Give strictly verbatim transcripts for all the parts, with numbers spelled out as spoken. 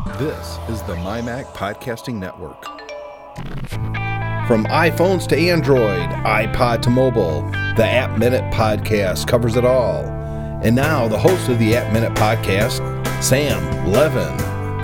This is the MyMac Podcasting Network. From iPhones to Android, iPod to mobile, the App Minute Podcast covers it all. And now, the host of the App Minute Podcast, Sam Levin.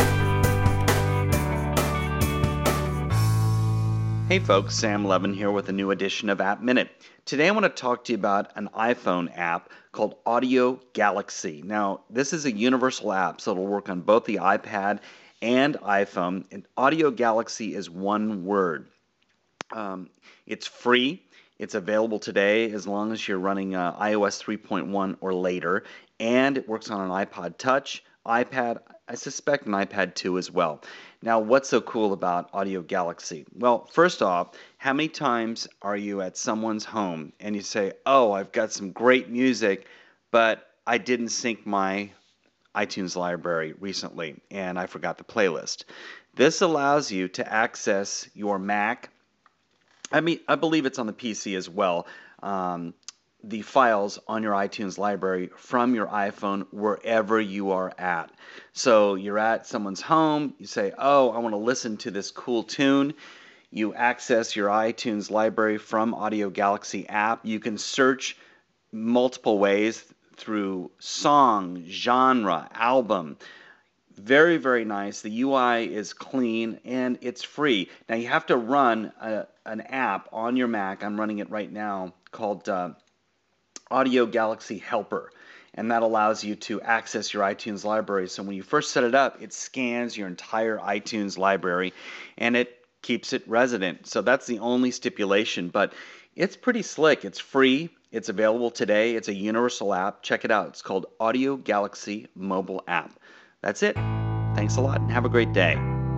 Hey folks, Sam Levin here with a new edition of App Minute. Today I want to talk to you about an iPhone app called Audio Galaxy. Now, this is a universal app, so it'll work on both the iPad and iPhone. And Audio Galaxy is one word. Um, it's free. It's available today as long as you're running uh, i O S three point one or later. And it works on an iPod Touch, iPad, I suspect an iPad two as well. Now, what's so cool about Audio Galaxy? Well, first off, how many times are you at someone's home and you say, oh, I've got some great music, but I didn't sync my iTunes library recently and I forgot the playlist. This allows you to access your Mac. I mean, I believe it's on the P C as well. Um, the files on your iTunes library from your iPhone wherever you are at. So you're at someone's home, you say, oh, I want to listen to this cool tune. You access your iTunes library from Audio Galaxy app. You can search multiple ways through song, genre, album. Very, very nice. The U I is clean and it's free. Now you have to run a, an app on your Mac. I'm running it right now called uh, Audio Galaxy Helper, and that allows you to access your iTunes library. So when you first set it up, it scans your entire iTunes library and it keeps it resident. So that's the only stipulation, but it's pretty slick. It's free. It's available today. It's a universal app. Check it out. It's called Audio Galaxy Mobile App. That's it. Thanks a lot and have a great day.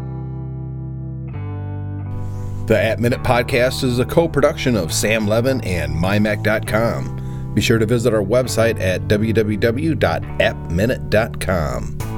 The App Minute Podcast is a co-production of Sam Levin and my mac dot com. Be sure to visit our website at w w w dot app minute dot com.